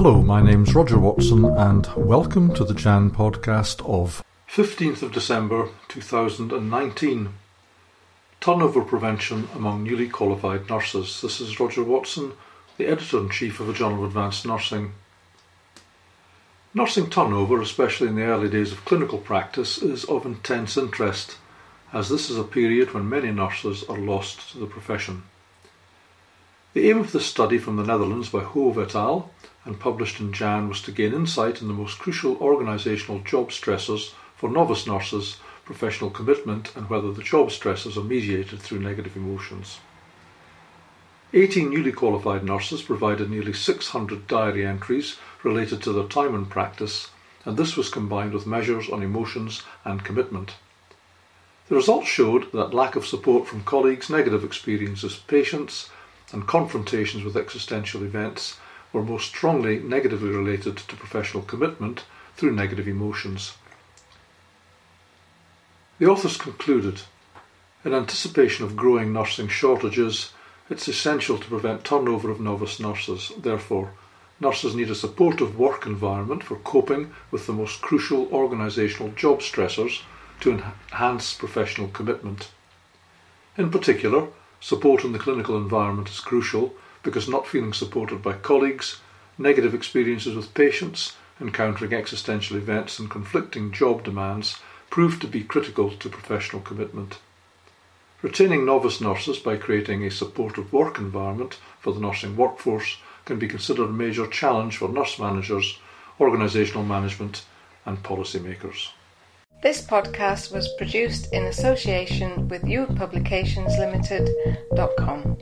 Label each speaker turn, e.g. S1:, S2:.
S1: Hello, my name's Roger Watson and welcome to the Jan podcast of 15th of December 2019. Turnover prevention among newly qualified nurses. This is Roger Watson, the Editor-in-Chief of the Journal of Advanced Nursing. Nursing turnover, especially in the early days of clinical practice, is of intense interest, as this is a period when many nurses are lost to the profession. The aim of this study from the Netherlands by Hove et al. And published in Jan was to gain insight in the most crucial organisational job stressors for novice nurses, professional commitment, and whether the job stressors are mediated through negative emotions. 18 newly qualified nurses provided nearly 600 diary entries related to their time in practice, and this was combined with measures on emotions and commitment. The results showed that lack of support from colleagues, negative experiences with patients, and confrontations with existential events were most strongly negatively related to professional commitment through negative emotions. The authors concluded, in anticipation of growing nursing shortages, it's essential to prevent turnover of novice nurses. Therefore, nurses need a supportive work environment for coping with the most crucial organisational job stressors to enhance professional commitment. In particular, support in the clinical environment is crucial because not feeling supported by colleagues, negative experiences with patients, encountering existential events and conflicting job demands proved to be critical to professional commitment. Retaining novice nurses by creating a supportive work environment for the nursing workforce can be considered a major challenge for nurse managers, organisational management and policymakers.
S2: This podcast was produced in association with youpublicationslimited.com.